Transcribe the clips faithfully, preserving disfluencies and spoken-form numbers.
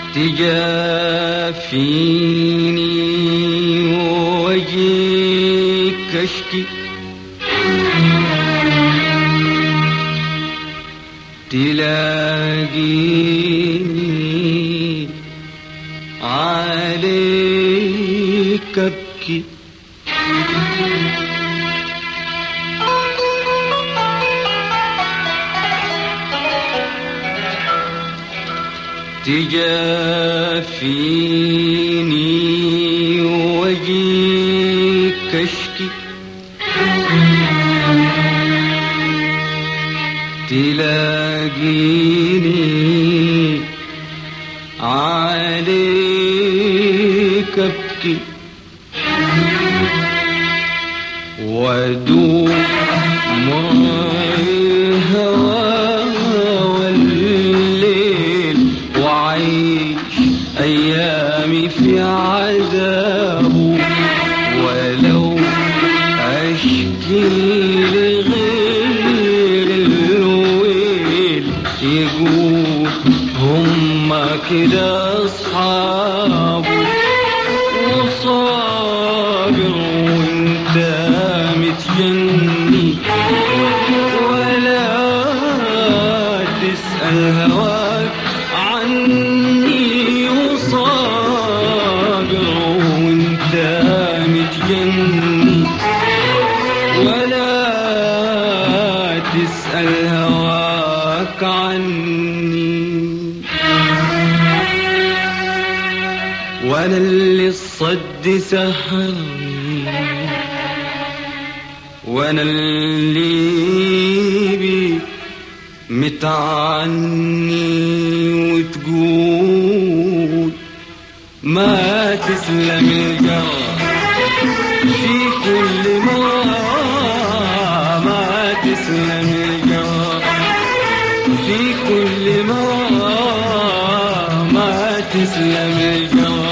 تجافيني وجيك اشكي تلاقيني عليك ابكي تجافيني وجيك اشكي تلاقيني عليك ابكي وادوب الهوى والليل وعيش ايامي في عذابه ولو اشكي لغير الويل يقول هما كده اصحابه وصابر وانت متجني ولا تسأل هواك عني وصابر وانت متجني ولا تسأل هواك عني وانا اللي الصد سهرني وانا اللي بي متعني وتقول ما تسلم الجرح في كل مرة ما تسلم الجرح في كل مرة ما تسلم الجرح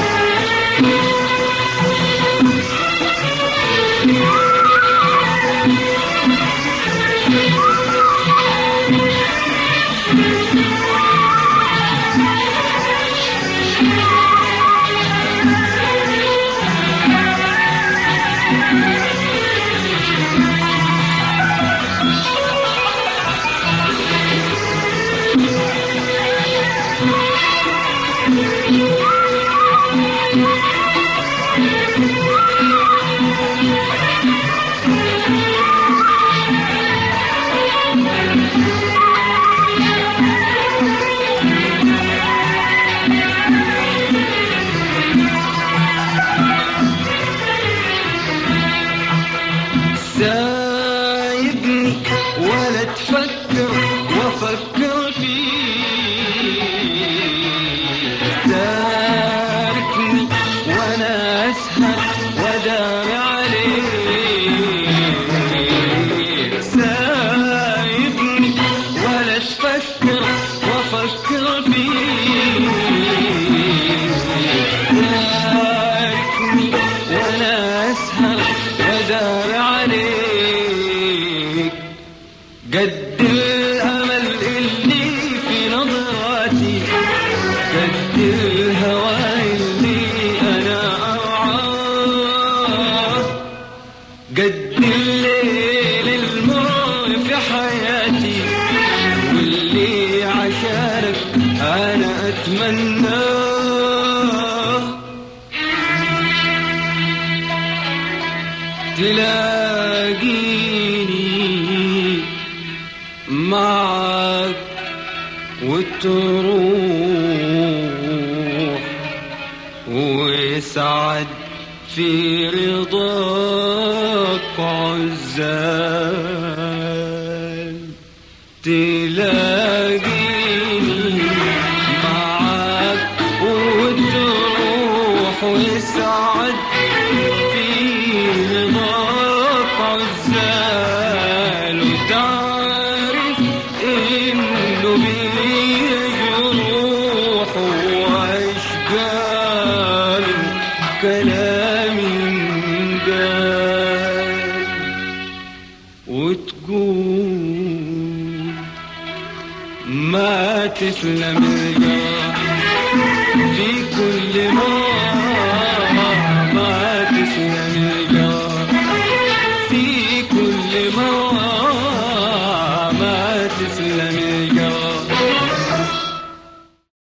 سايبني ولا تفكر وافكر فيك تاركني وانا اسهر واداري عليك سايبني ولا تفكر وافكر فيك تاركني وانا اسهر واداري عليك قد الأمل اللي في نظراتي قد الهوى اللي أنا أرعاه قد الليل المر في حياتي واللي عشانك أنا أتمناه تلاقيني معك وتروح ويسعد في رضاك عزال تلاقيني معك وتروح ويسعد في رضاك عزال وتعرف انه بيه جروح واشكال كلامي قال وتقول ما تسلم الجرح في كل مرة ما تسلم الجار، في كل مرة ما تسلم الجار.